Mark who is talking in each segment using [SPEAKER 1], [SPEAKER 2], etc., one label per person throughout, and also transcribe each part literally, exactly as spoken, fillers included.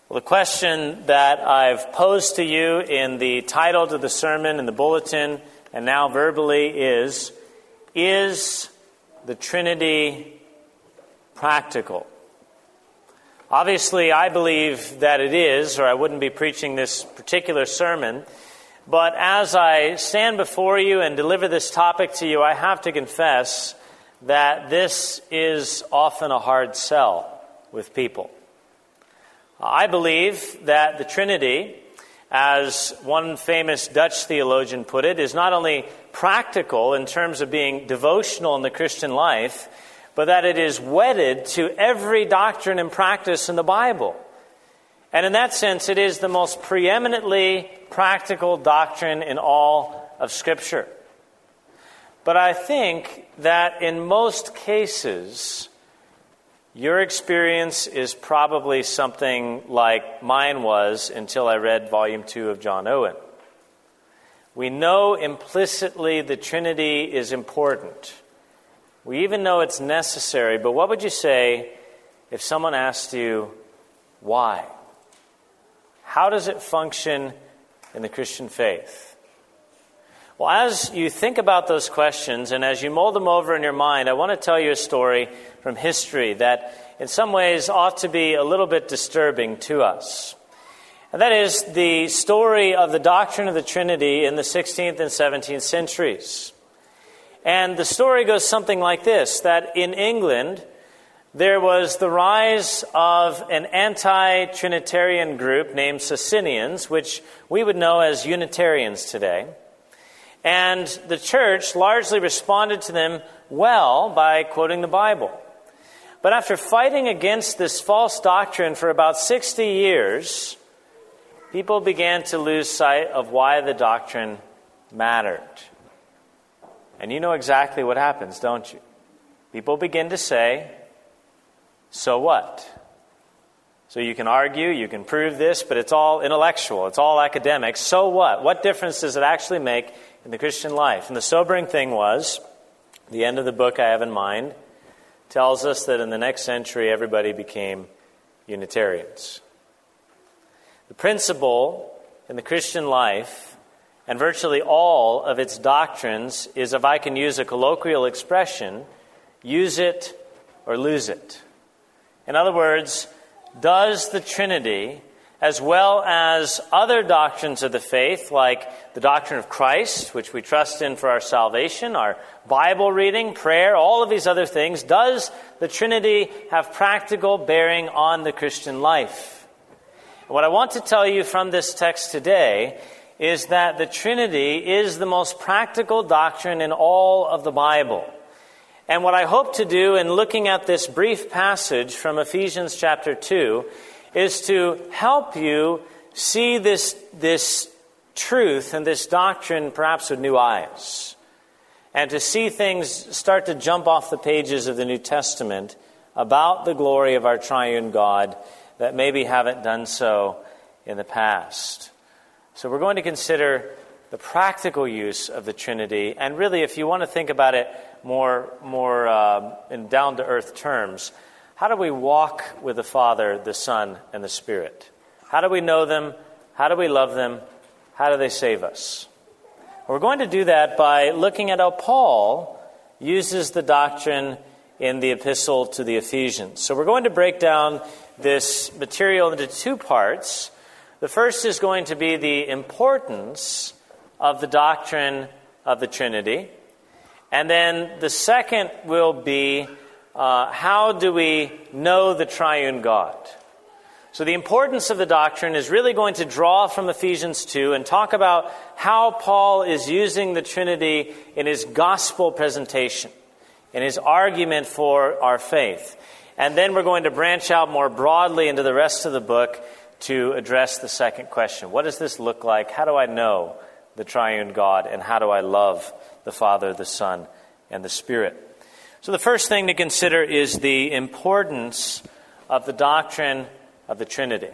[SPEAKER 1] Well, the question that I've posed to you in the title to the sermon in the bulletin and now verbally is, is the Trinity practical? Obviously, I believe that it is, or I wouldn't be preaching this particular sermon. But as I stand before you and deliver this topic to you, I have to confess that this is often a hard sell with people. I believe that the Trinity, as one famous Dutch theologian put it, is not only practical in terms of being devotional in the Christian life, but that it is wedded to every doctrine and practice in the Bible. And in that sense, it is the most preeminently practical doctrine in all of Scripture. But I think that in most cases, your experience is probably something like mine was until I read Volume two of John Owen. We know implicitly the Trinity is important. We even know it's necessary, but what would you say if someone asked you, why? How does it function in the Christian faith? Well, as you think about those questions and as you mull them over in your mind, I want to tell you a story from history that in some ways ought to be a little bit disturbing to us. And that is the story of the doctrine of the Trinity in the sixteenth and seventeenth centuries. And the story goes something like this, that in England, there was the rise of an anti-Trinitarian group named Socinians, which we would know as Unitarians today. And the church largely responded to them well by quoting the Bible. But after fighting against this false doctrine for about sixty years, people began to lose sight of why the doctrine mattered. And you know exactly what happens, don't you? People begin to say, so what? So you can argue, you can prove this, but it's all intellectual, it's all academic. So what? What difference does it actually make in the Christian life? And the sobering thing was, the end of the book I have in mind tells us that in the next century everybody became Unitarians. The principle in the Christian life and virtually all of its doctrines is, if I can use a colloquial expression, use it or lose it. In other words, does the Trinity, as well as other doctrines of the faith, like the doctrine of Christ, which we trust in for our salvation, our Bible reading, prayer, all of these other things, does the Trinity have practical bearing on the Christian life? And what I want to tell you from this text today is that the Trinity is the most practical doctrine in all of the Bible. And what I hope to do in looking at this brief passage from Ephesians chapter two is to help you see this, this truth and this doctrine perhaps with new eyes, and to see things start to jump off the pages of the New Testament about the glory of our triune God that maybe haven't done so in the past. So we're going to consider the practical use of the Trinity, and really, if you want to think about it more, more uh, in down-to-earth terms, how do we walk with the Father, the Son, and the Spirit? How do we know them? How do we love them? How do they save us? We're going to do that by looking at how Paul uses the doctrine in the epistle to the Ephesians. So we're going to break down this material into two parts. The first is going to be the importance of the doctrine of the Trinity. And then the second will be uh, how do we know the triune God? So the importance of the doctrine is really going to draw from Ephesians two and talk about how Paul is using the Trinity in his gospel presentation, in his argument for our faith. And then we're going to branch out more broadly into the rest of the book to address the second question. What does this look like? How do I know the triune God? And how do I love the Father, the Son, and the Spirit? So the first thing to consider is the importance of the doctrine of the Trinity.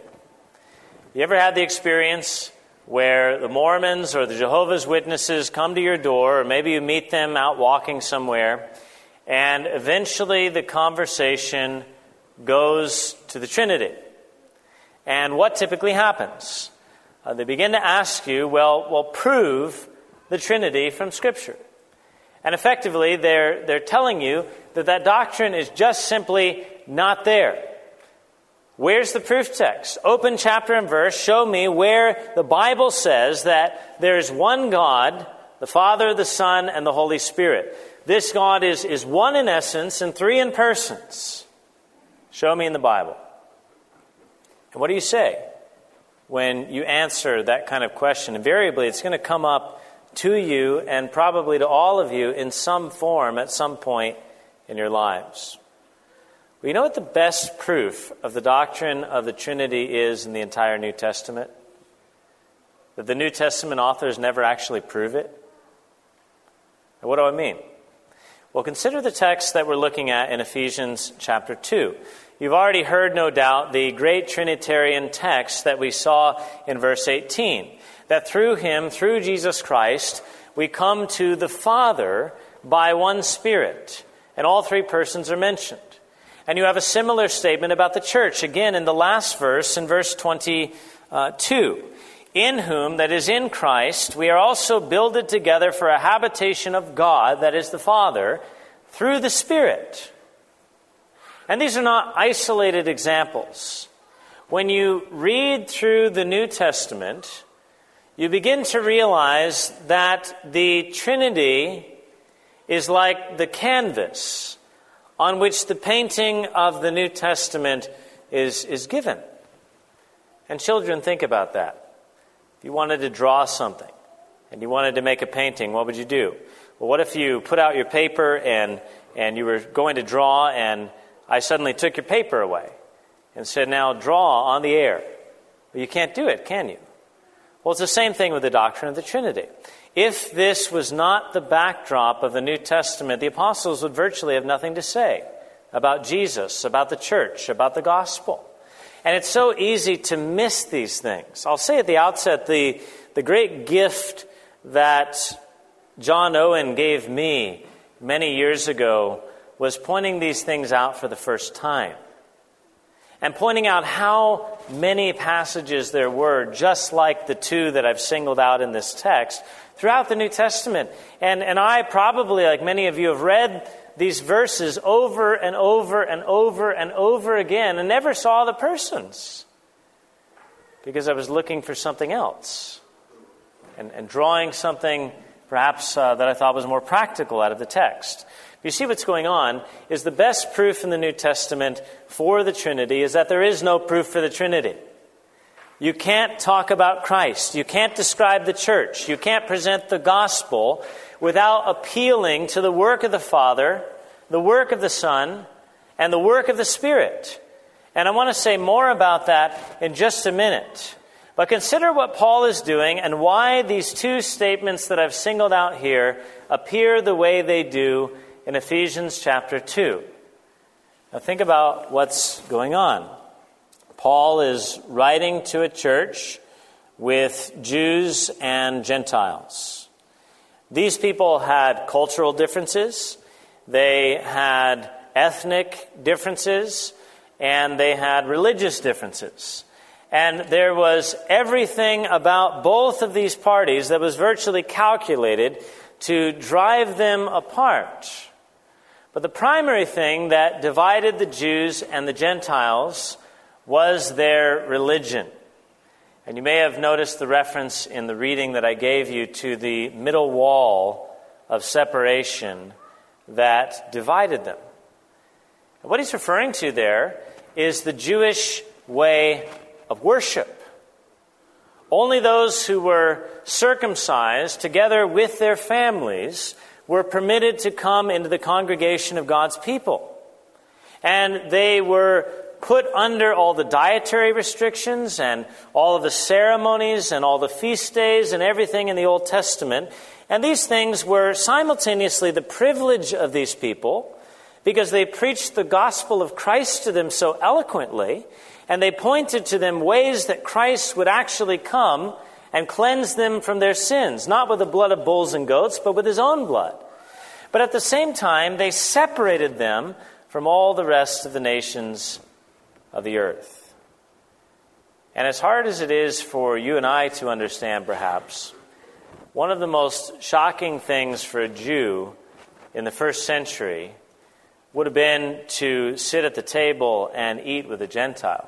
[SPEAKER 1] You ever had the experience where the Mormons or the Jehovah's Witnesses come to your door, or maybe you meet them out walking somewhere, and eventually the conversation goes to the Trinity? And what typically happens? Uh, they begin to ask you, well, well, prove the Trinity from Scripture. And effectively, they're, they're telling you that that doctrine is just simply not there. Where's the proof text? Open chapter and verse. Show me where the Bible says that there is one God, the Father, the Son, and the Holy Spirit. This God is, is one in essence and three in persons. Show me in the Bible. And what do you say when you answer that kind of question? Invariably, it's going to come up to you and probably to all of you in some form at some point in your lives. Well, you know what the best proof of the doctrine of the Trinity is in the entire New Testament? That the New Testament authors never actually prove it? And what do I mean? Well, consider the text that we're looking at in Ephesians chapter two. You've already heard, no doubt, the great Trinitarian text that we saw in verse eighteen. That through him, through Jesus Christ, we come to the Father by one Spirit. And all three persons are mentioned. And you have a similar statement about the church, again in the last verse, in verse twenty-two. In whom, that is in Christ, we are also builded together for a habitation of God, that is the Father, through the Spirit. And these are not isolated examples. When you read through the New Testament, you begin to realize that the Trinity is like the canvas on which the painting of the New Testament is, is given. And children, think about that. If you wanted to draw something and you wanted to make a painting, what would you do? Well, what if you put out your paper and, and you were going to draw and I suddenly took your paper away and said, now draw on the air? Well, you can't do it, can you? Well, it's the same thing with the doctrine of the Trinity. If this was not the backdrop of the New Testament, the apostles would virtually have nothing to say about Jesus, about the church, about the gospel. And it's so easy to miss these things. I'll say at the outset, the, the great gift that John Owen gave me many years ago was pointing these things out for the first time. And pointing out how many passages there were, just like the two that I've singled out in this text, throughout the New Testament. And, and I probably, like many of you, have read these verses over and over and over and over again and never saw the persons because I was looking for something else and, and drawing something perhaps uh, that I thought was more practical out of the text. You see, what's going on is the best proof in the New Testament for the Trinity is that there is no proof for the Trinity. You can't talk about Christ. You can't describe the church. You can't present the gospel without appealing to the work of the Father, the work of the Son, and the work of the Spirit. And I want to say more about that in just a minute. But consider what Paul is doing and why these two statements that I've singled out here appear the way they do in Ephesians chapter two. Now think about what's going on. Paul is writing to a church with Jews and Gentiles. These people had cultural differences, they had ethnic differences, and they had religious differences. And there was everything about both of these parties that was virtually calculated to drive them apart. But the primary thing that divided the Jews and the Gentiles was their religion. And you may have noticed the reference in the reading that I gave you to the middle wall of separation that divided them. And what he's referring to there is the Jewish way of worship. Only those who were circumcised together with their families were permitted to come into the congregation of God's people. And they were put under all the dietary restrictions and all of the ceremonies and all the feast days and everything in the Old Testament. And these things were simultaneously the privilege of these people because they preached the gospel of Christ to them so eloquently, and they pointed to them ways that Christ would actually come and cleanse them from their sins, not with the blood of bulls and goats, but with his own blood. But at the same time, they separated them from all the rest of the nations of the earth. And as hard as it is for you and I to understand, perhaps, one of the most shocking things for a Jew in the first century would have been to sit at the table and eat with a Gentile,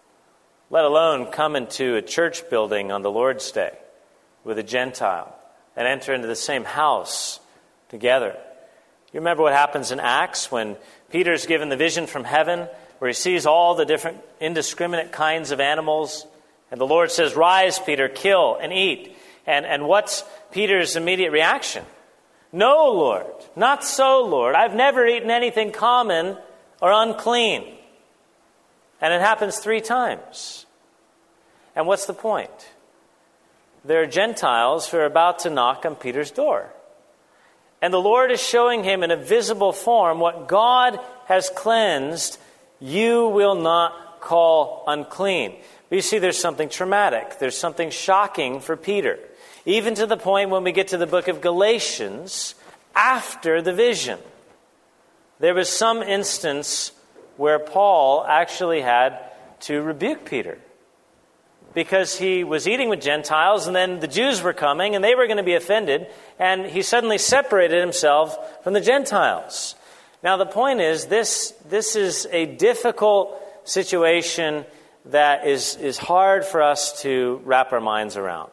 [SPEAKER 1] let alone come into a church building on the Lord's Day with a Gentile and enter into the same house together. You remember what happens in Acts when Peter's given the vision from heaven, where he sees all the different indiscriminate kinds of animals, and the Lord says, "Rise, Peter, kill and eat." And, and what's Peter's immediate reaction? "No, Lord, not so, Lord. I've never eaten anything common or unclean." And it happens three times. And what's the point? There are Gentiles who are about to knock on Peter's door. And the Lord is showing him in a visible form what God has cleansed, you will not call unclean. But you see, there's something traumatic. There's something shocking for Peter. Even to the point when we get to the book of Galatians, after the vision, there was some instance where Paul actually had to rebuke Peter, because he was eating with Gentiles, and then the Jews were coming, and they were going to be offended, and he suddenly separated himself from the Gentiles. Now, the point is, this, this is a difficult situation that is, is hard for us to wrap our minds around.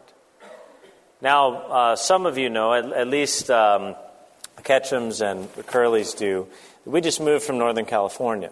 [SPEAKER 1] Now, uh, some of you know, at, at least um, the Ketchums and the Curleys do, we just moved from Northern California.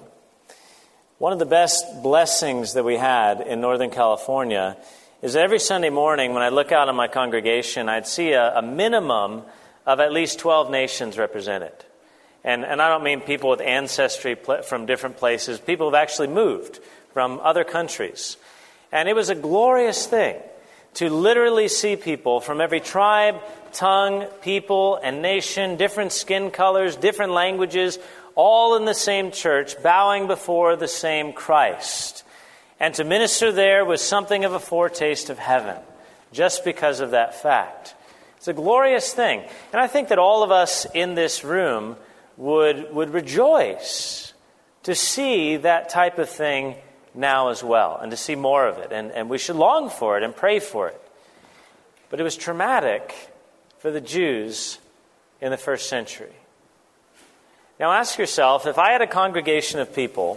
[SPEAKER 1] One of the best blessings that we had in Northern California is every Sunday morning when I look out on my congregation, I'd see a, a minimum of at least twelve nations represented. And, and I don't mean people with ancestry pl- from different places. People have actually moved from other countries. And it was a glorious thing to literally see people from every tribe, tongue, people, and nation, different skin colors, different languages, all in the same church, bowing before the same Christ. And to minister there was something of a foretaste of heaven, just because of that fact. It's a glorious thing. And I think that all of us in this room would, would rejoice to see that type of thing now as well, and to see more of it. And, and we should long for it and pray for it. But it was traumatic for the Jews in the first century. Now ask yourself, if I had a congregation of people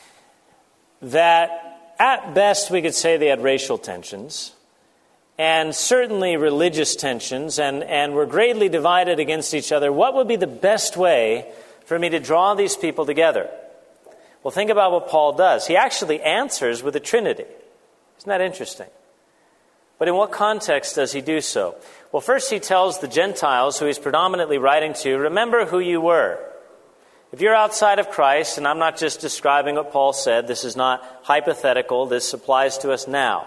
[SPEAKER 1] that at best we could say they had racial tensions, and certainly religious tensions, and, and were greatly divided against each other, what would be the best way for me to draw these people together? Well, think about what Paul does. He actually answers with the Trinity. Isn't that interesting? But in what context does he do so? Well, first he tells the Gentiles, who he's predominantly writing to, remember who you were. If you're outside of Christ, and I'm not just describing what Paul said, this is not hypothetical, this applies to us now.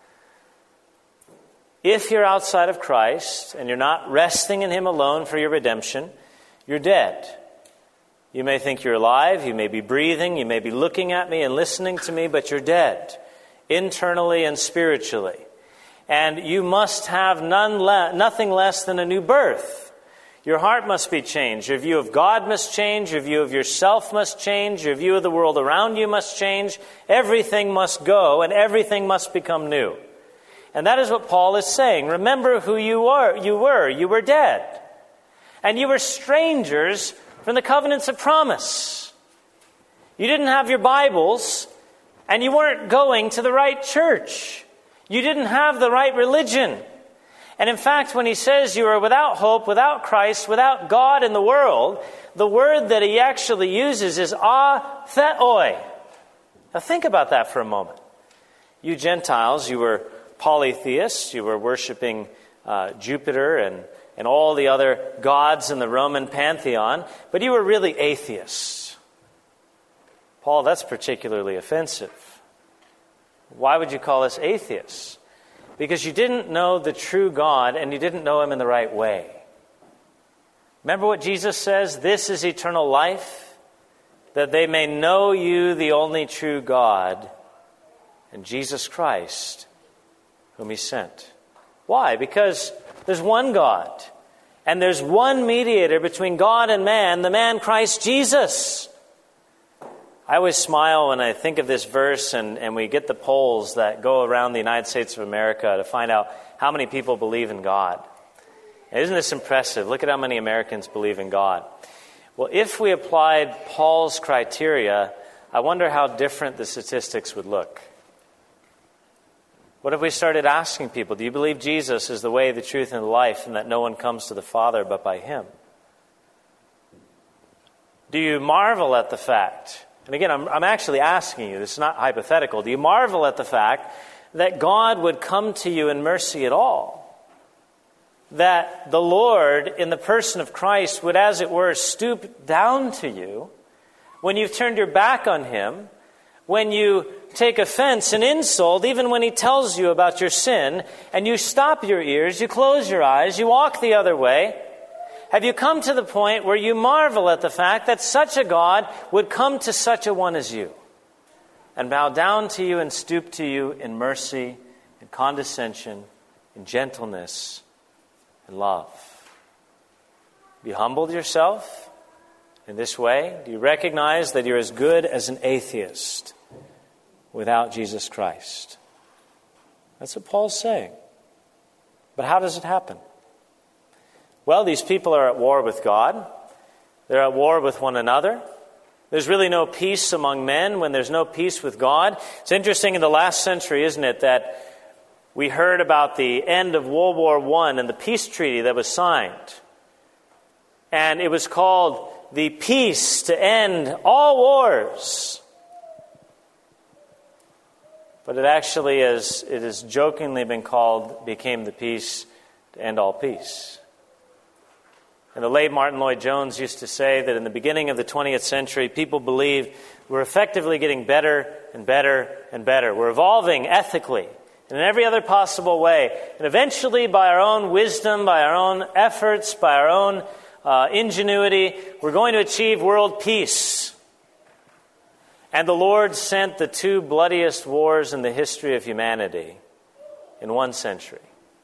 [SPEAKER 1] If you're outside of Christ, and you're not resting in Him alone for your redemption, you're dead. You may think you're alive, you may be breathing, you may be looking at me and listening to me, but you're dead, internally and spiritually. And you must have none le- nothing less than a new birth. Your heart must be changed. Your view of God must change. Your view of yourself must change. Your view of the world around you must change. Everything must go, and everything must become new. And that is what Paul is saying. Remember who you were. You were. You were dead. And you were strangers from the covenants of promise. You didn't have your Bibles, and you weren't going to the right church. You didn't have the right religion. And in fact, when he says you are without hope, without Christ, without God in the world, the word that he actually uses is atheoi. Now think about that for a moment. You Gentiles, you were polytheists, you were worshiping uh, Jupiter and, and all the other gods in the Roman pantheon, but you were really atheists. Paul, that's particularly offensive. Why would you call us atheists? Because you didn't know the true God and you didn't know Him in the right way. Remember what Jesus says? This is eternal life, that they may know you, the only true God, and Jesus Christ, whom He sent. Why? Because there's one God, and there's one mediator between God and man, the man Christ Jesus. I always smile when I think of this verse and, and we get the polls that go around the United States of America to find out how many people believe in God. And isn't this impressive? Look at how many Americans believe in God. Well, if we applied Paul's criteria, I wonder how different the statistics would look. What if we started asking people, do you believe Jesus is the way, the truth, and the life, and that no one comes to the Father but by him? Do you marvel at the fact, and again, I'm, I'm actually asking you, this is not hypothetical, do you marvel at the fact that God would come to you in mercy at all? That the Lord, in the person of Christ, would, as it were, stoop down to you when you've turned your back on him, when you take offense and insult, even when he tells you about your sin, and you stop your ears, you close your eyes, you walk the other way. Have you come to the point where you marvel at the fact that such a God would come to such a one as you and bow down to you and stoop to you in mercy, in condescension, in gentleness, and love? Have you humbled yourself in this way? Do you recognize that you're as good as an atheist without Jesus Christ? That's what Paul's saying. But how does it happen? Well, these people are at war with God. They're at war with one another. There's really no peace among men when there's no peace with God. It's interesting in the last century, isn't it, that we heard about the end of World War One and the peace treaty that was signed. And it was called the peace to end all wars. But it actually, as it has jokingly been called, became the peace to end all peace. And the late Martin Lloyd-Jones used to say that in the beginning of the twentieth century, people believed we're effectively getting better and better and better. We're evolving ethically and in every other possible way. And eventually, by our own wisdom, by our own efforts, by our own uh, ingenuity, we're going to achieve world peace. And the Lord sent the two bloodiest wars in the history of humanity in one century,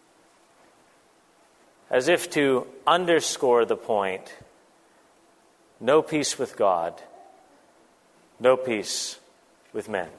[SPEAKER 1] as if to underscore the point: no peace with God, no peace with men.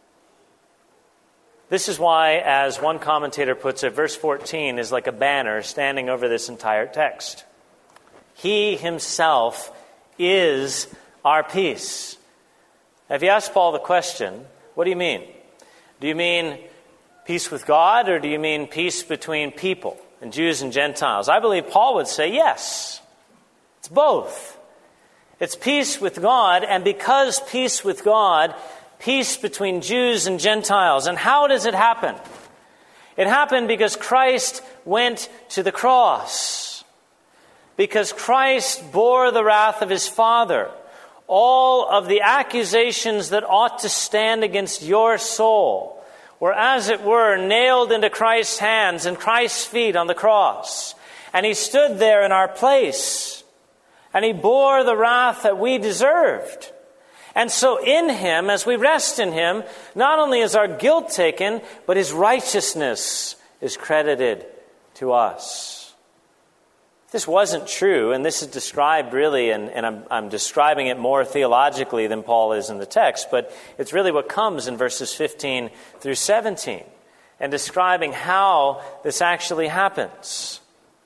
[SPEAKER 1] This is why, as one commentator puts it, verse fourteen is like a banner standing over this entire text. He himself is our peace. Now, if you ask Paul the question, what do you mean? Do you mean peace with God, or do you mean peace between people and Jews and Gentiles? I believe Paul would say yes. It's both. It's peace with God, and because peace with God, peace between Jews and Gentiles. And how does it happen? It happened because Christ went to the cross. Because Christ bore the wrath of his Father. All of the accusations that ought to stand against your soul were, as it were, nailed into Christ's hands and Christ's feet on the cross. And he stood there in our place. And he bore the wrath that we deserved. And so in him, as we rest in him, not only is our guilt taken, but his righteousness is credited to us. If this wasn't true, and this is described really, and, and I'm, I'm describing it more theologically than Paul is in the text, but it's really what comes in verses fifteen through seventeen, and describing how this actually happens.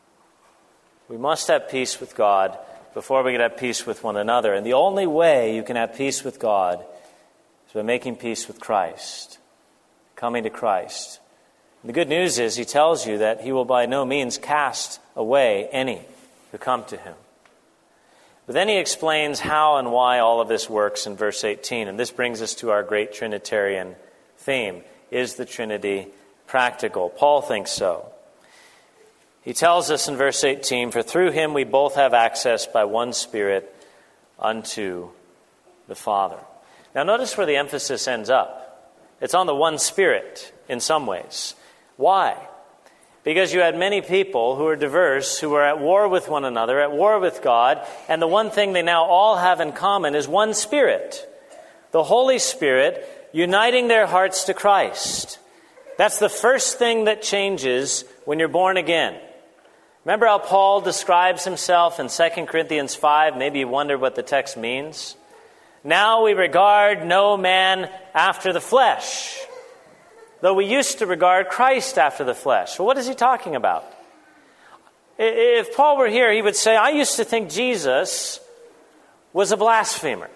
[SPEAKER 1] We must have peace with God before we can have peace with one another. And the only way you can have peace with God is by making peace with Christ, coming to Christ. And the good news is he tells you that he will by no means cast away any who come to him. But then he explains how and why all of this works in verse eighteen. And this brings us to our great Trinitarian theme. Is the Trinity practical? Paul thinks so. He tells us in verse eighteen, "For through him we both have access by one Spirit unto the Father." Now notice where the emphasis ends up. It's on the one Spirit in some ways. Why? Because you had many people who are diverse, who are at war with one another, at war with God, and the one thing they now all have in common is one Spirit. The Holy Spirit uniting their hearts to Christ. That's the first thing that changes when you're born again. Remember how Paul describes himself in Second Corinthians five? Maybe you wonder what the text means. Now we regard no man after the flesh, though we used to regard Christ after the flesh. Well, what is he talking about? If Paul were here, he would say, I used to think Jesus was a blasphemer.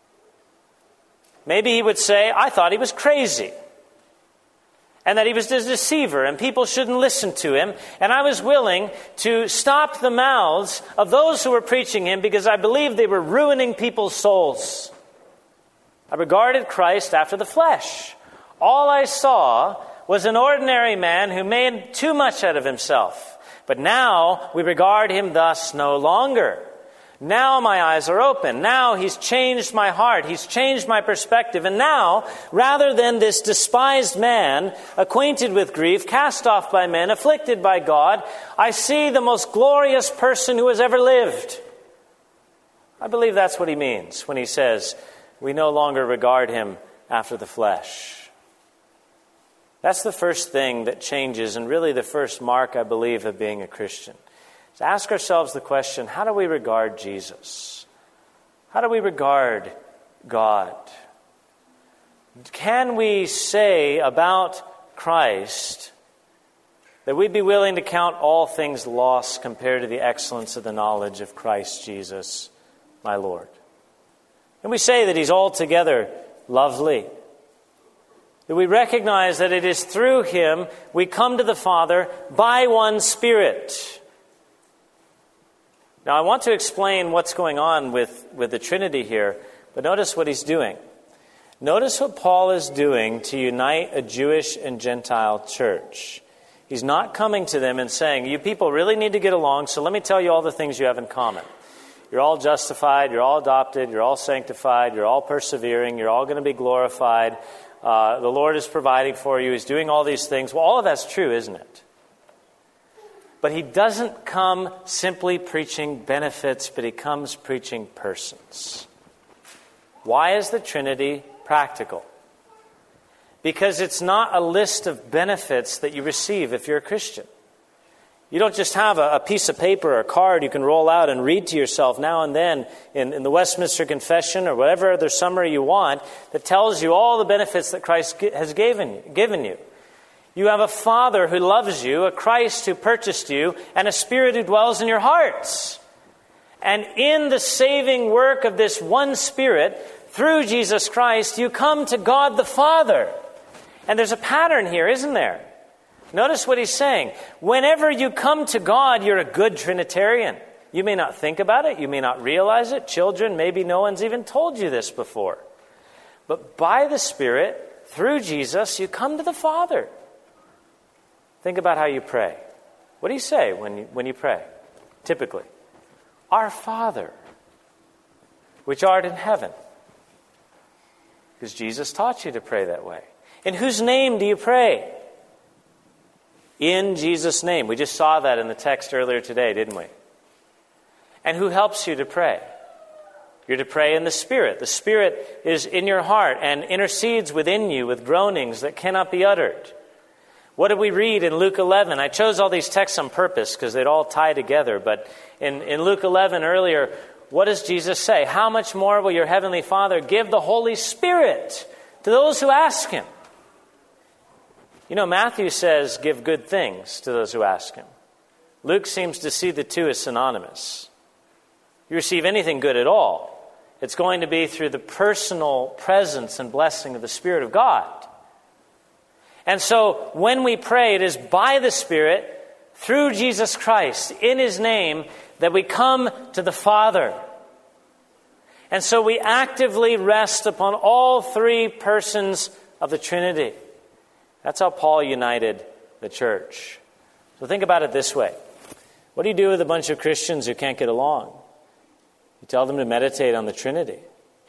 [SPEAKER 1] Maybe he would say, I thought he was crazy, and that he was a deceiver, and people shouldn't listen to him. And I was willing to stop the mouths of those who were preaching him because I believed they were ruining people's souls. I regarded Christ after the flesh. All I saw was an ordinary man who made too much out of himself. But now we regard him thus no longer. Now my eyes are open. Now he's changed my heart. He's changed my perspective. And now, rather than this despised man, acquainted with grief, cast off by men, afflicted by God, I see the most glorious person who has ever lived. I believe that's what he means when he says, we no longer regard him after the flesh. That's the first thing that changes, and really the first mark, I believe, of being a Christian. To ask ourselves the question, how do we regard Jesus? How do we regard God? Can we say about Christ that we'd be willing to count all things lost compared to the excellence of the knowledge of Christ Jesus, my Lord? Can we say that he's altogether lovely? That we recognize that it is through him we come to the Father by one Spirit? Now, I want to explain what's going on with, with the Trinity here, but notice what he's doing. Notice what Paul is doing to unite a Jewish and Gentile church. He's not coming to them and saying, you people really need to get along, so let me tell you all the things you have in common. You're all justified, you're all adopted, you're all sanctified, you're all persevering, you're all going to be glorified. Uh, the Lord is providing for you, he's doing all these things. Well, all of that's true, isn't it? But he doesn't come simply preaching benefits, but he comes preaching persons. Why is the Trinity practical? Because it's not a list of benefits that you receive if you're a Christian. You don't just have a, a piece of paper or a card you can roll out and read to yourself now and then in, in the Westminster Confession or whatever other summary you want that tells you all the benefits that Christ has given you. Given you. You have a Father who loves you, a Christ who purchased you, and a Spirit who dwells in your hearts. And in the saving work of this one Spirit, through Jesus Christ, you come to God the Father. And there's a pattern here, isn't there? Notice what he's saying. Whenever you come to God, you're a good Trinitarian. You may not think about it. You may not realize it. Children, maybe no one's even told you this before. But by the Spirit, through Jesus, you come to the Father. Think about how you pray. What do you say when you, when you pray? Typically, Our Father, which art in heaven. Because Jesus taught you to pray that way. In whose name do you pray? In Jesus' name. We just saw that in the text earlier today, didn't we? And who helps you to pray? You're to pray in the Spirit. The Spirit is in your heart and intercedes within you with groanings that cannot be uttered. What did we read in Luke eleven? I chose all these texts on purpose because they'd all tie together. But in, in Luke eleven earlier, what does Jesus say? How much more will your heavenly Father give the Holy Spirit to those who ask Him? You know, Matthew says, give good things to those who ask Him. Luke seems to see the two as synonymous. You receive anything good at all, it's going to be through the personal presence and blessing of the Spirit of God. And so when we pray, it is by the Spirit, through Jesus Christ, in His name, that we come to the Father. And so we actively rest upon all three persons of the Trinity. That's how Paul united the church. So think about it this way. What do you do with a bunch of Christians who can't get along? You tell them to meditate on the Trinity.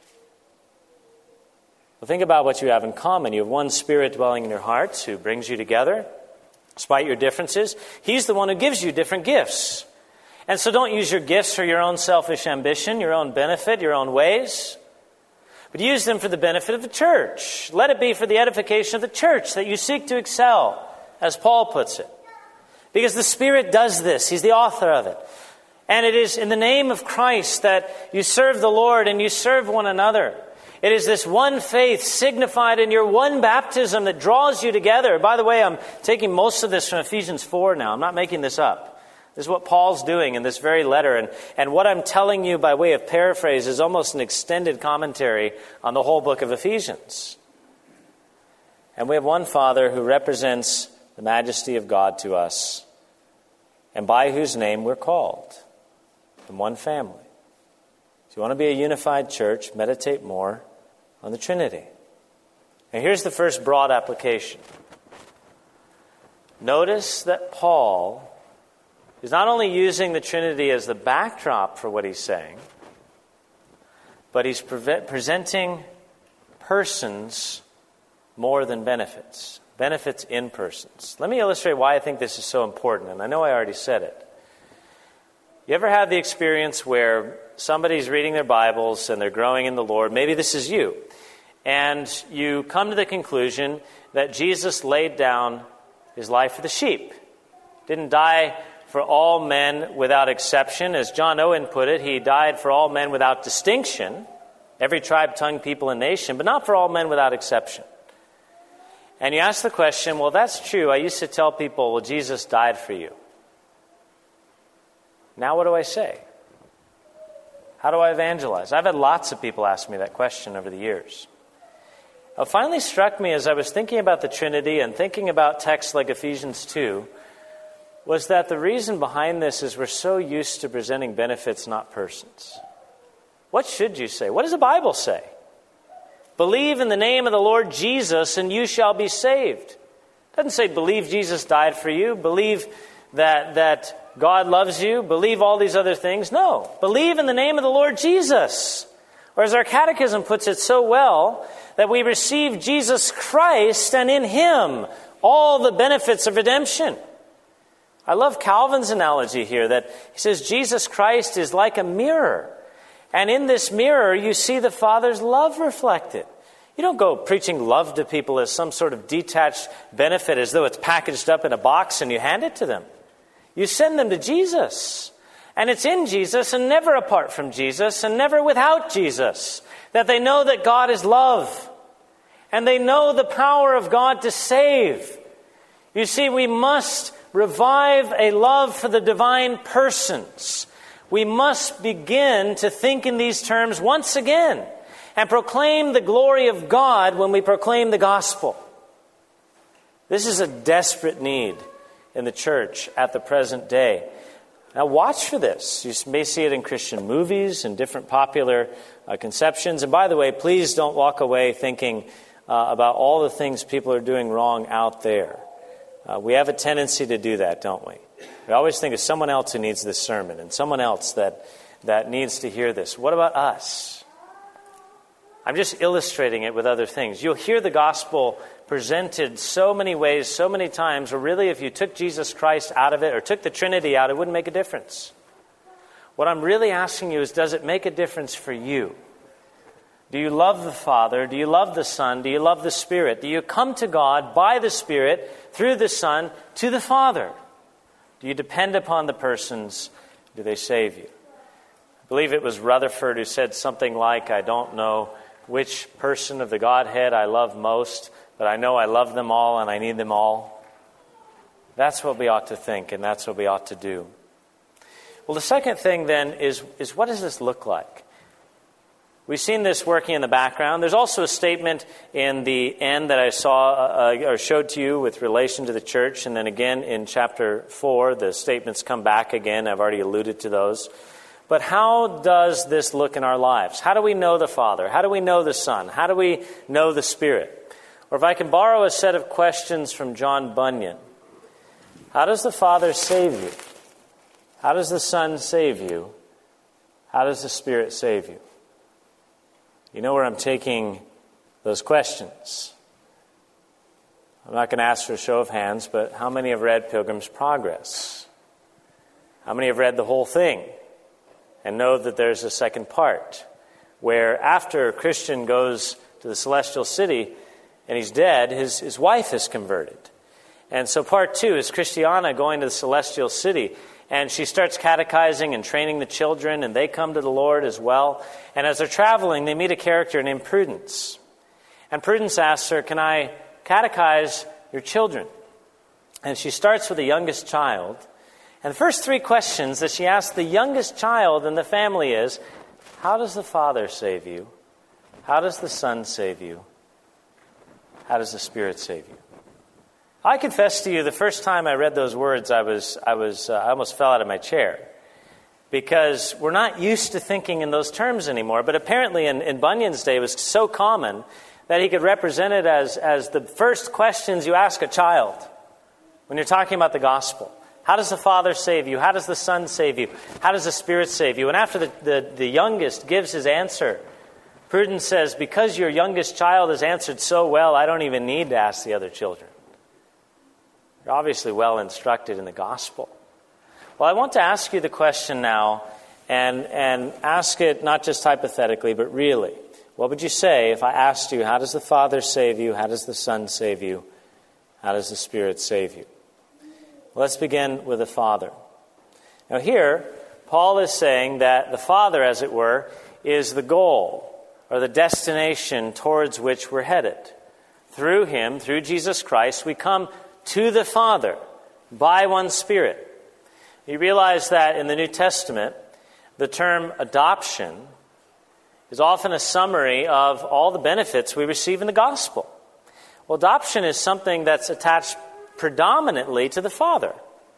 [SPEAKER 1] Well, think about what you have in common. You have one Spirit dwelling in your hearts who brings you together, despite your differences. He's the one who gives you different gifts. And so don't use your gifts for your own selfish ambition, your own benefit, your own ways. But use them for the benefit of the church. Let it be for the edification of the church that you seek to excel, as Paul puts it. Because the Spirit does this. He's the author of it. And it is in the name of Christ that you serve the Lord and you serve one another. It is this one faith signified in your one baptism that draws you together. By the way, I'm taking most of this from Ephesians four now. I'm not making this up. This is what Paul's doing in this very letter. And, and what I'm telling you by way of paraphrase is almost an extended commentary on the whole book of Ephesians. And we have one Father who represents the majesty of God to us, and by whose name we're called, in one family. If you want to be a unified church, meditate more on the Trinity. And here's the first broad application. Notice that Paul is not only using the Trinity as the backdrop for what he's saying, but he's pre- presenting persons more than benefits. Benefits in persons. Let me illustrate why I think this is so important, and I know I already said it. You ever had the experience where somebody's reading their Bibles and they're growing in the Lord? Maybe this is you. And you come to the conclusion that Jesus laid down his life for the sheep. Didn't die for all men without exception. As John Owen put it, he died for all men without distinction. Every tribe, tongue, people, and nation, but not for all men without exception. And you ask the question, well, that's true. I used to tell people, well, Jesus died for you. Now what do I say? How do I evangelize? I've had lots of people ask me that question over the years. What finally struck me as I was thinking about the Trinity and thinking about texts like Ephesians two was that the reason behind this is we're so used to presenting benefits, not persons. What should you say? What does the Bible say? Believe in the name of the Lord Jesus and you shall be saved. It doesn't say believe Jesus died for you. Believe that, that God loves you. Believe all these other things. No. Believe in the name of the Lord Jesus. Or as our catechism puts it so well, that we receive Jesus Christ and in him all the benefits of redemption. I love Calvin's analogy here that he says Jesus Christ is like a mirror. And in this mirror, you see the Father's love reflected. You don't go preaching love to people as some sort of detached benefit, as though it's packaged up in a box and you hand it to them. You send them to Jesus. And it's in Jesus and never apart from Jesus and never without Jesus that they know that God is love. And they know the power of God to save. You see, we must revive a love for the divine persons. We must begin to think in these terms once again and proclaim the glory of God when we proclaim the gospel. This is a desperate need in the church at the present day. Now watch for this. You may see it in Christian movies and different popular uh, conceptions. And by the way, please don't walk away thinking uh, about all the things people are doing wrong out there. Uh, we have a tendency to do that, don't we? We always think of someone else who needs this sermon and someone else that, that needs to hear this. What about us? I'm just illustrating it with other things. You'll hear the gospel presented so many ways, so many times, where really if you took Jesus Christ out of it or took the Trinity out, it wouldn't make a difference. What I'm really asking you is, does it make a difference for you? Do you love the Father? Do you love the Son? Do you love the Spirit? Do you come to God by the Spirit, through the Son, to the Father? Do you depend upon the persons? Do they save you? I believe it was Rutherford who said something like, I don't know which person of the Godhead I love most, but I know I love them all and I need them all. That's what we ought to think, and that's what we ought to do. Well, the second thing then is, is what does this look like? We've seen this working in the background. There's also a statement in the end that I saw uh, or showed to you with relation to the church. And then again in chapter four, the statements come back again. I've already alluded to those. But how does this look in our lives? How do we know the Father? How do we know the Son? How do we know the Spirit? Or if I can borrow a set of questions from John Bunyan, how does the Father save you? How does the Son save you? How does the Spirit save you? You know where I'm taking those questions. I'm not going to ask for a show of hands, but how many have read Pilgrim's Progress? How many have read the whole thing and know that there's a second part where after Christian goes to the celestial city and he's dead, his, his wife is converted. And so part two is Christiana going to the celestial city. And she starts catechizing and training the children, and they come to the Lord as well. And as they're traveling, they meet a character named Prudence. And Prudence asks her, "Can I catechize your children?" And she starts with the youngest child. And the first three questions that she asks the youngest child in the family is, how does the Father save you? How does the Son save you? How does the Spirit save you? I confess to you, the first time I read those words, I was, I was, uh, I almost fell out of my chair, because we're not used to thinking in those terms anymore. But apparently, in, in Bunyan's day, it was so common that he could represent it as, as the first questions you ask a child when you're talking about the gospel. How does the Father save you? How does the Son save you? How does the Spirit save you? And after the, the, the youngest gives his answer, Prudence says, "Because your youngest child has answered so well, I don't even need to ask the other children." You're obviously well instructed in the gospel. Well, I want to ask you the question now, and, and ask it not just hypothetically, but really. What would you say if I asked you, how does the Father save you? How does the Son save you? How does the Spirit save you? Well, let's begin with the Father. Now here, Paul is saying that the Father, as it were, is the goal or the destination towards which we're headed. Through him, through Jesus Christ, we come to the Father by one Spirit. You realize that in the New Testament, the term adoption is often a summary of all the benefits we receive in the gospel. Well, adoption is something that's attached predominantly to the Father,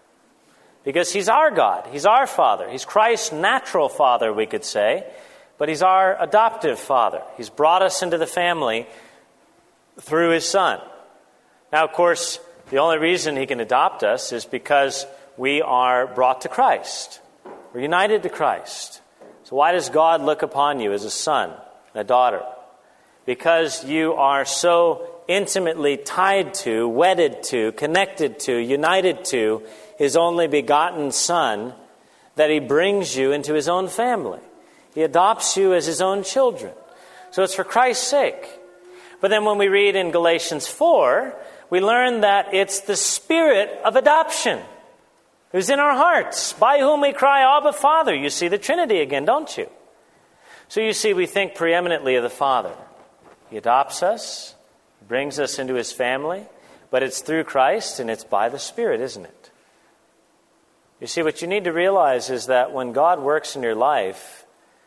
[SPEAKER 1] because he's our God, he's our Father. He's Christ's natural Father, we could say, but he's our adoptive Father. He's brought us into the family through his Son. Now, of course, the only reason he can adopt us is because we are brought to Christ. We're united to Christ. So why does God look upon you as a son and a daughter? Because you are so intimately tied to, wedded to, connected to, united to his only begotten Son, that he brings you into his own family. He adopts you as his own children. So it's for Christ's sake. But then when we read in Galatians four, we learn that it's the Spirit of adoption who's in our hearts, by whom we cry, Abba, Father. You see the Trinity again, don't you? So you see, we think preeminently of the Father. He adopts us, brings us into his family, but it's through Christ and it's by the Spirit, isn't it? You see, what you need to realize is that when God works in your life,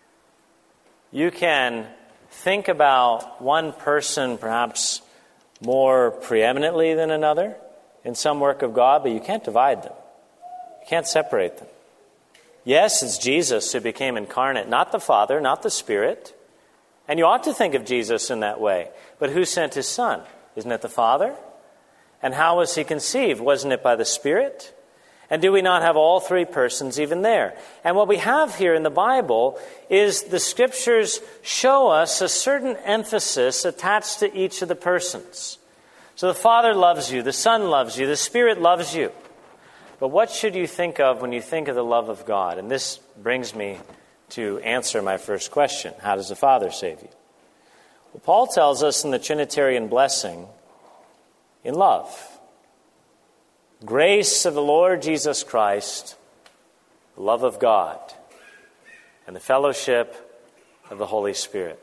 [SPEAKER 1] you can think about one person perhaps more preeminently than another in some work of God, but you can't divide them. You can't separate them. Yes, it's Jesus who became incarnate, not the Father, not the Spirit. And you ought to think of Jesus in that way. But who sent his Son? Isn't it the Father? And how was he conceived? Wasn't it by the Spirit? And do we not have all three persons even there? And what we have here in the Bible is the Scriptures show us a certain emphasis attached to each of the persons. So the Father loves you, the Son loves you, the Spirit loves you. But what should you think of when you think of the love of God? And this brings me to answer my first question. How does the Father save you? Well, Paul tells us in the Trinitarian blessing, in love. Grace of the Lord Jesus Christ, the love of God, and the fellowship of the Holy Spirit.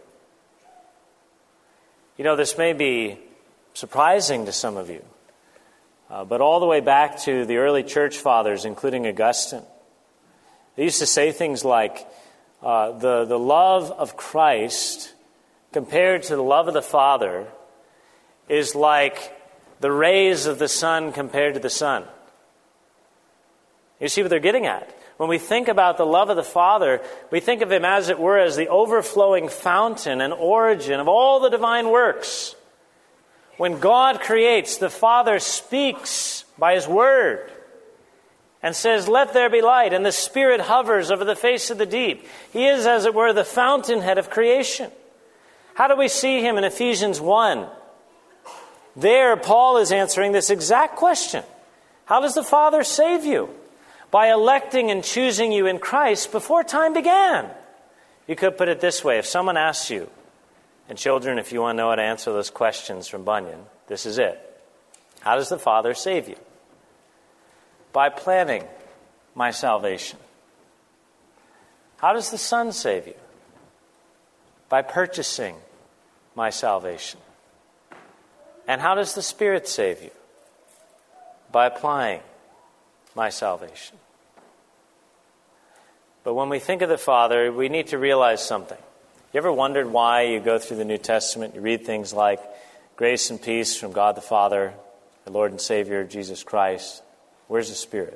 [SPEAKER 1] You know, this may be surprising to some of you, uh, but all the way back to the early church fathers, including Augustine, they used to say things like, uh, the, the love of Christ compared to the love of the Father is like the rays of the sun compared to the sun. You see what they're getting at? When we think about the love of the Father, we think of him, as it were, as the overflowing fountain and origin of all the divine works. When God creates, the Father speaks by his word and says, let there be light, and the Spirit hovers over the face of the deep. He is, as it were, the fountainhead of creation. How do we see him in Ephesians one? There, Paul is answering this exact question. How does the Father save you? By electing and choosing you in Christ before time began. You could put it this way. If someone asks you, and children, if you want to know how to answer those questions from Bunyan, this is it. How does the Father save you? By planning my salvation? How does the Son save you? By purchasing my salvation. And how does the Spirit save you? By applying my salvation. But when we think of the Father, we need to realize something. You ever wondered why you go through the New Testament, you read things like grace and peace from God the Father, the Lord and Savior, Jesus Christ. Where's the Spirit?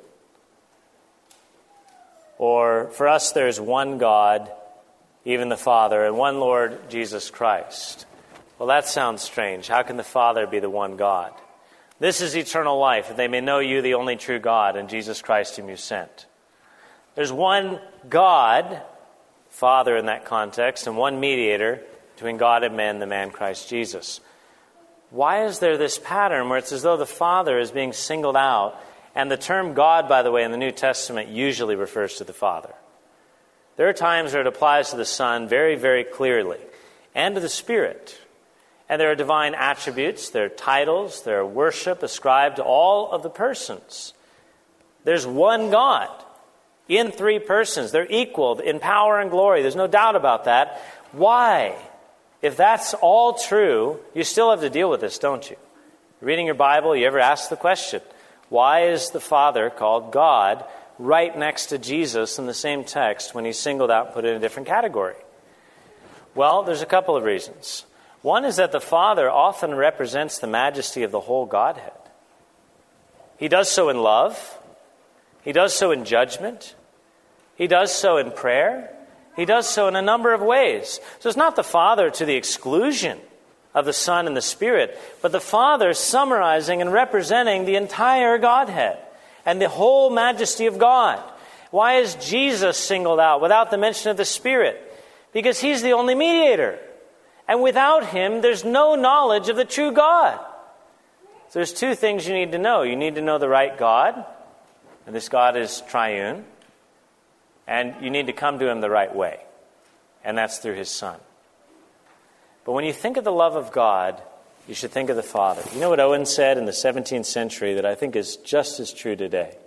[SPEAKER 1] Or for us, there's one God, even the Father, and one Lord, Jesus Christ. Well, that sounds strange. How can the Father be the one God? This is eternal life, that they may know you, the only true God, and Jesus Christ whom you sent. There's one God, Father in that context, and one mediator between God and men, the man Christ Jesus. Why is there this pattern where it's as though the Father is being singled out? And the term God, by the way, in the New Testament usually refers to the Father. There are times where it applies to the Son very, very clearly, and to the Spirit. And there are divine attributes, there are titles, there are worship ascribed to all of the persons. There's one God in three persons. They're equal in power and glory. There's no doubt about that. Why? If that's all true, you still have to deal with this, don't you? Reading your Bible, you ever ask the question, why is the Father called God right next to Jesus in the same text when he's singled out and put in a different category? Well, there's a couple of reasons. One is that the Father often represents the majesty of the whole Godhead. He does so in love. He does so in judgment. He does so in prayer. He does so in a number of ways. So it's not the Father to the exclusion of the Son and the Spirit, but the Father summarizing and representing the entire Godhead and the whole majesty of God. Why is Jesus singled out without the mention of the Spirit? Because he's the only mediator. And without him, there's no knowledge of the true God. So there's two things you need to know. You need to know the right God, and this God is triune. And you need to come to him the right way, and that's through his Son. But when you think of the love of God, you should think of the Father. You know what Owen said in the seventeenth century that I think is just as true today?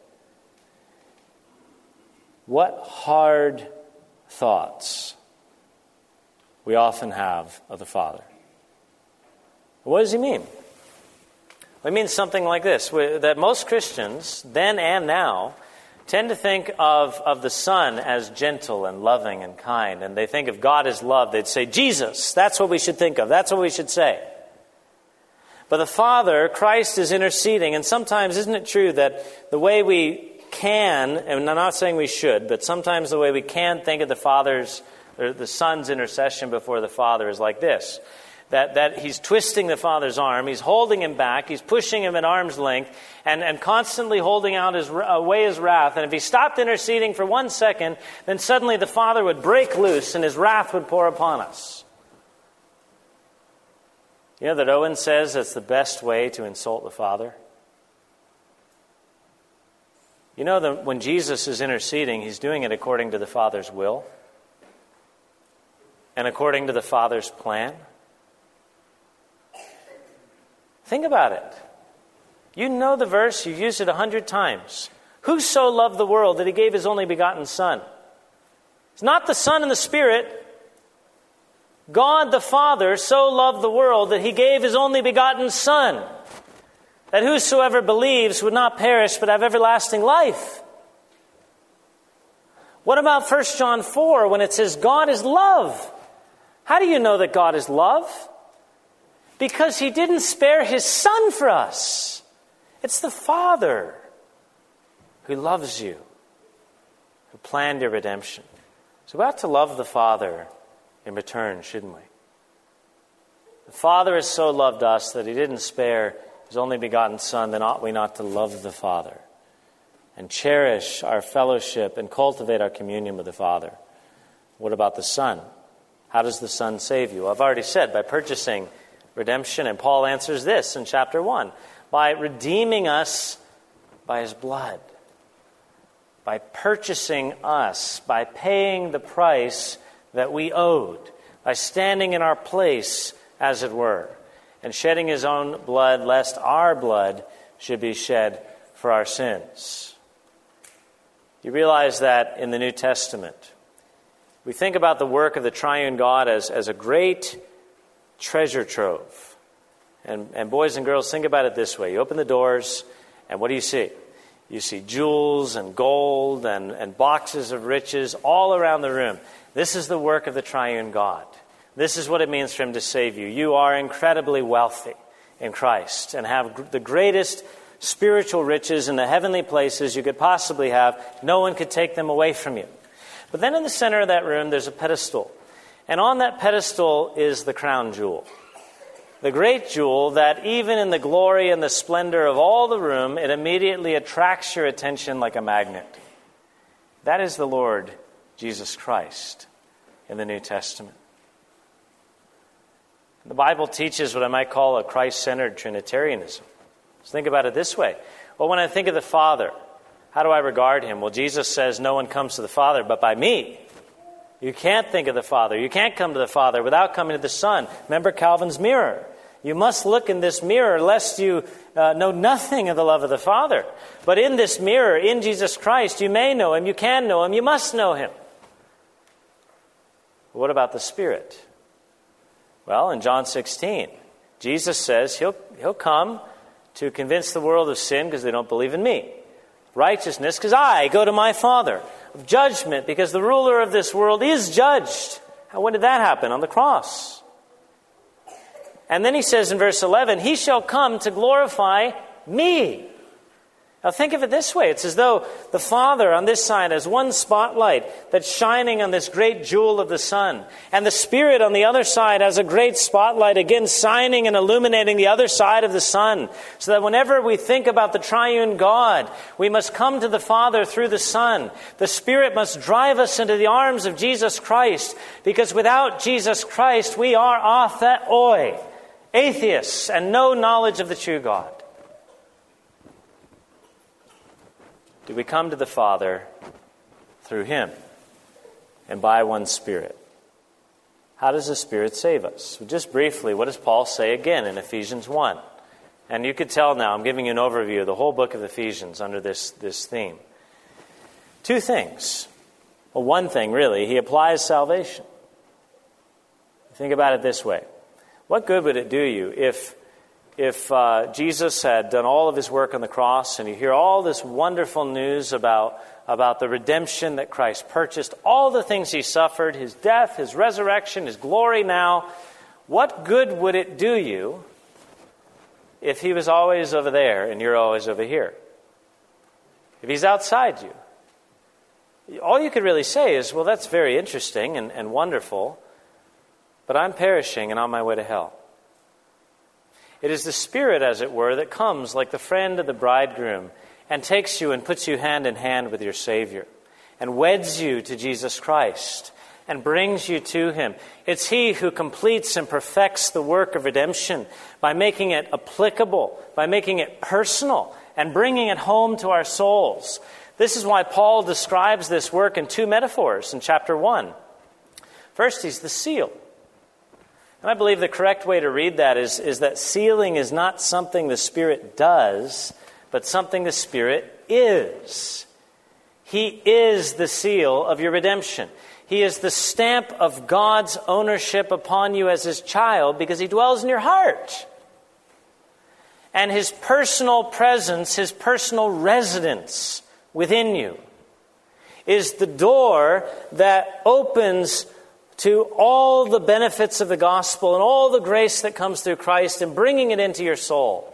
[SPEAKER 1] What hard thoughts we often have of the Father. What does he mean? Well, it means something like this, that most Christians, then and now, tend to think of, of the Son as gentle and loving and kind. And they think if God is love, they'd say, Jesus, that's what we should think of. That's what we should say. But the Father, Christ, is interceding. And sometimes, isn't it true that the way we can, and I'm not saying we should, but sometimes the way we can think of the Father's, or the Son's intercession before the Father is like this. That, that he's twisting the Father's arm, he's holding him back, he's pushing him at arm's length, and, and constantly holding out his, away his wrath. And if he stopped interceding for one second, then suddenly the Father would break loose and his wrath would pour upon us. You know that Owen says that's the best way to insult the Father? You know that when Jesus is interceding, he's doing it according to the Father's will and according to the Father's plan. Think about it. You know the verse, you've used it a hundred times. Who so loved the world that he gave his only begotten Son? It's not the Son and the Spirit. God the Father so loved the world that he gave his only begotten Son, that whosoever believes would not perish but have everlasting life. What about First John four when it says God is love? How do you know that God is love? Because he didn't spare his Son for us. It's the Father who loves you, who planned your redemption. So we ought to love the Father in return, shouldn't we? The Father has so loved us that he didn't spare his only begotten Son, then ought we not to love the Father and cherish our fellowship and cultivate our communion with the Father? What about the Son? How does the Son save you? Well, I've already said, by purchasing redemption. And Paul answers this in chapter one. By redeeming us by his blood. By purchasing us. By paying the price that we owed. By standing in our place, as it were. And shedding his own blood, lest our blood should be shed for our sins. You realize that in the New Testament, we think about the work of the triune God as, as a great treasure trove. And, and boys and girls, think about it this way. You open the doors, and what do you see? You see jewels and gold and, and boxes of riches all around the room. This is the work of the triune God. This is what it means for him to save you. You are incredibly wealthy in Christ and have the greatest spiritual riches in the heavenly places you could possibly have. No one could take them away from you. But then in the center of that room, there's a pedestal. And on that pedestal is the crown jewel. The great jewel that even in the glory and the splendor of all the room, it immediately attracts your attention like a magnet. That is the Lord Jesus Christ in the New Testament. The Bible teaches what I might call a Christ-centered Trinitarianism. Let's think about it this way. Well, when I think of the Father, how do I regard him? Well, Jesus says no one comes to the Father but by me. You can't think of the Father. You can't come to the Father without coming to the Son. Remember Calvin's mirror. You must look in this mirror lest you uh, know nothing of the love of the Father. But in this mirror, in Jesus Christ, you may know him, you can know him, you must know him. What about the Spirit? Well, in John sixteen, Jesus says he'll, he'll come to convince the world of sin because they don't believe in me. Righteousness because I go to my Father. Of judgment because the ruler of this world is judged. When did that happen? On the cross. And then he says in verse eleven, he shall come to glorify me. Now think of it this way. It's as though the Father on this side has one spotlight that's shining on this great jewel of the sun. And the Spirit on the other side has a great spotlight, again, shining and illuminating the other side of the sun. So that whenever we think about the triune God, we must come to the Father through the Son. The Spirit must drive us into the arms of Jesus Christ. Because without Jesus Christ, we are atheoi, atheists, and no knowledge of the true God. Do we come to the Father through him and by one Spirit? How does the Spirit save us? Well, just briefly, what does Paul say again in Ephesians one? And you could tell now, I'm giving you an overview of the whole book of Ephesians under this, this theme. Two things. Well, one thing, really, he applies salvation. Think about it this way. What good would it do you if If uh, Jesus had done all of his work on the cross and you hear all this wonderful news about, about the redemption that Christ purchased, all the things he suffered, his death, his resurrection, his glory now, what good would it do you if he was always over there and you're always over here? If he's outside you? All you could really say is, well, that's very interesting and, and wonderful, but I'm perishing and on my way to hell. It is the Spirit, as it were, that comes like the friend of the bridegroom and takes you and puts you hand in hand with your Savior and weds you to Jesus Christ and brings you to him. It's he who completes and perfects the work of redemption by making it applicable, by making it personal, and bringing it home to our souls. This is why Paul describes this work in two metaphors in chapter one. First, he's the seal. And I believe the correct way to read that is, is that sealing is not something the Spirit does, but something the Spirit is. He is the seal of your redemption. He is the stamp of God's ownership upon you as his child because he dwells in your heart. And his personal presence, his personal residence within you is the door that opens to all the benefits of the gospel and all the grace that comes through Christ and bringing it into your soul.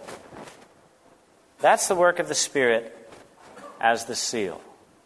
[SPEAKER 1] That's the work of the Spirit as the seal.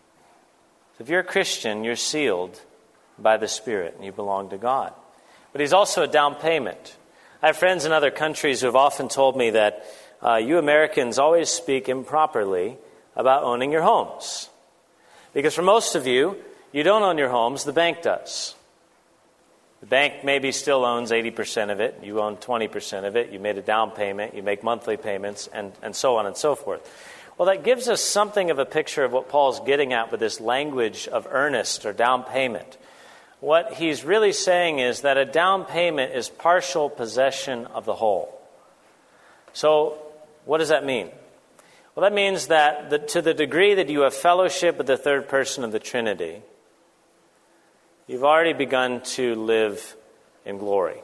[SPEAKER 1] So if you're a Christian, you're sealed by the Spirit and you belong to God. But he's also a down payment. I have friends in other countries who have often told me that uh, you Americans always speak improperly about owning your homes. Because for most of you, you don't own your homes, the bank does. The bank maybe still owns eighty percent of it. You own twenty percent of it. You made a down payment. You make monthly payments, and, and so on and so forth. Well, that gives us something of a picture of what Paul's getting at with this language of earnest or down payment. What he's really saying is that a down payment is partial possession of the whole. So what does that mean? Well, that means that the, to the degree that you have fellowship with the third person of the Trinity, you've already begun to live in glory.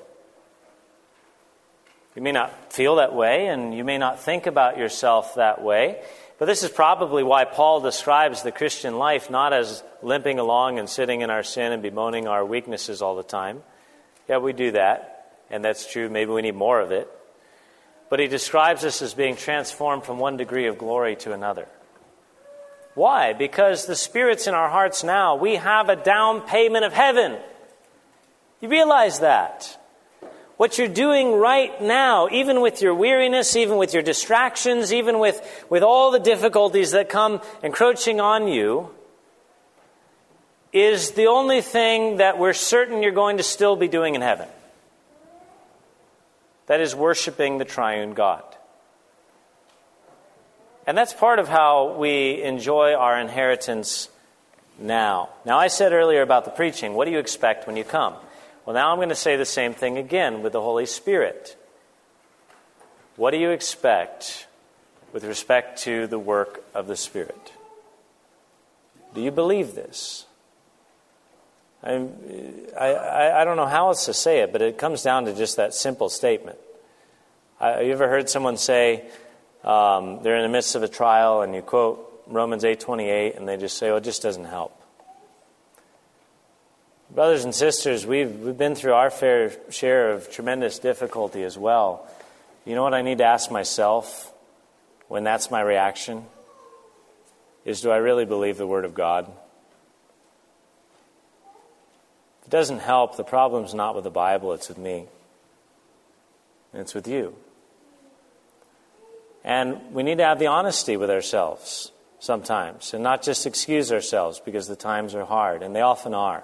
[SPEAKER 1] You may not feel that way, and you may not think about yourself that way, but this is probably why Paul describes the Christian life not as limping along and sitting in our sin and bemoaning our weaknesses all the time. Yeah, we do that, and that's true. Maybe we need more of it. But he describes us as being transformed from one degree of glory to another. Why? Because the Spirit's in our hearts now. We have a down payment of heaven. You realize that? What you're doing right now, even with your weariness, even with your distractions, even with, with all the difficulties that come encroaching on you, is the only thing that we're certain you're going to still be doing in heaven. That is worshiping the triune God. And that's part of how we enjoy our inheritance now. Now, I said earlier about the preaching, what do you expect when you come? Well, now I'm going to say the same thing again with the Holy Spirit. What do you expect with respect to the work of the Spirit? Do you believe this? I, I, I don't know how else to say it, but it comes down to just that simple statement. I, have you ever heard someone say, um, they're in the midst of a trial, and you quote Romans eight twenty-eight, and they just say, oh, it just doesn't help. Brothers and sisters, we've, we've been through our fair share of tremendous difficulty as well. You know what I need to ask myself when that's my reaction? Is, do I really believe the Word of God? If it doesn't help, the problem's not with the Bible, it's with me. And it's with you. And we need to have the honesty with ourselves sometimes, and not just excuse ourselves because the times are hard, and they often are.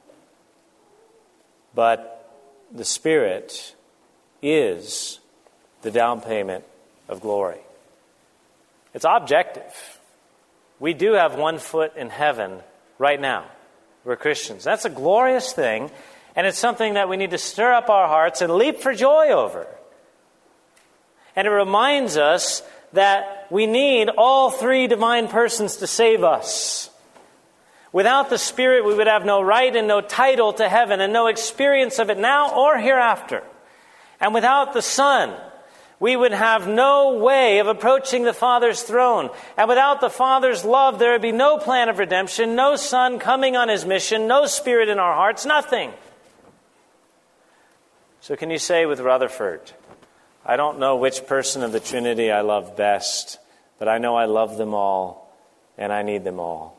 [SPEAKER 1] But the Spirit is the down payment of glory. It's objective. We do have one foot in heaven right now. We're Christians. That's a glorious thing, and it's something that we need to stir up our hearts and leap for joy over. And it reminds us that we need all three divine persons to save us. Without the Spirit, we would have no right and no title to heaven and no experience of it now or hereafter. And without the Son, we would have no way of approaching the Father's throne. And without the Father's love, there would be no plan of redemption, no Son coming on his mission, no Spirit in our hearts, nothing. So can you say with Rutherford, I don't know which person of the Trinity I love best, but I know I love them all, and I need them all.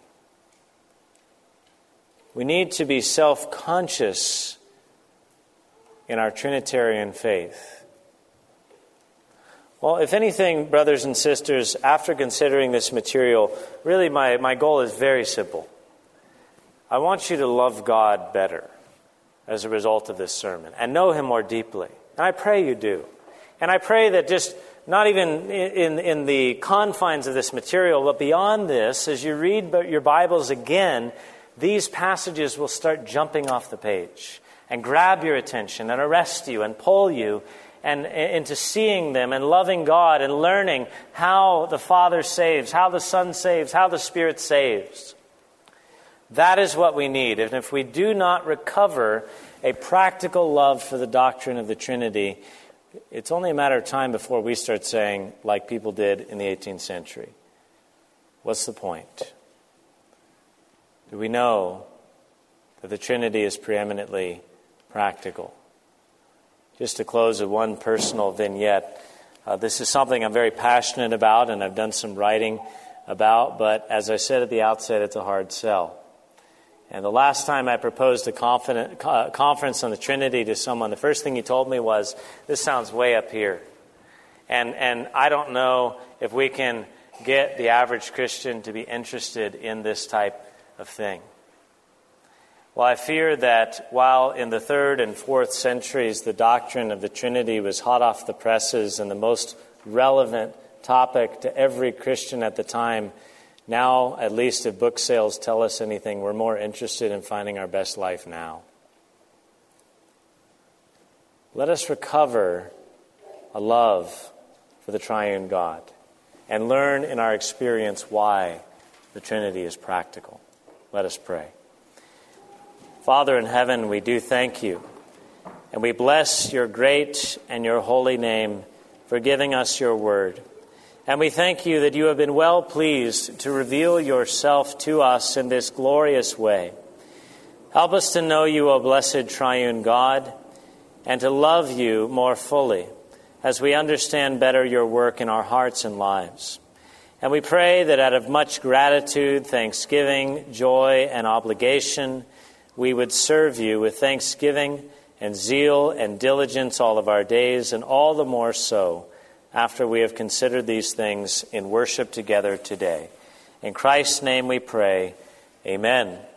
[SPEAKER 1] We need to be self-conscious in our Trinitarian faith. Well, if anything, brothers and sisters, after considering this material, really my, my goal is very simple. I want you to love God better as a result of this sermon and know Him more deeply. And I pray you do. And I pray that just not even in, in the confines of this material, but beyond this, as you read your Bibles again, these passages will start jumping off the page and grab your attention and arrest you and pull you and into seeing them and loving God and learning how the Father saves, how the Son saves, how the Spirit saves. That is what we need. And if we do not recover a practical love for the doctrine of the Trinity, it's only a matter of time before we start saying, like people did in the eighteenth century, what's the point? Do we know that the Trinity is preeminently practical? Just to close with one personal vignette, uh, this is something I'm very passionate about and I've done some writing about, but as I said at the outset, it's a hard sell. And the last time I proposed a confident, uh, conference on the Trinity to someone, the first thing he told me was, this sounds way up here. And, and I don't know if we can get the average Christian to be interested in this type of thing. Well, I fear that while in the third and fourth centuries the doctrine of the Trinity was hot off the presses and the most relevant topic to every Christian at the time, now, at least if book sales tell us anything, we're more interested in finding our best life now. Let us recover a love for the triune God and learn in our experience why the Trinity is practical. Let us pray. Father in heaven, we do thank you, and we bless your great and your holy name for giving us your word. And we thank you that you have been well pleased to reveal yourself to us in this glorious way. Help us to know you, O blessed triune God, and to love you more fully as we understand better your work in our hearts and lives. And we pray that out of much gratitude, thanksgiving, joy, and obligation, we would serve you with thanksgiving and zeal and diligence all of our days, and all the more so after we have considered these things in worship together today. In Christ's name we pray, amen.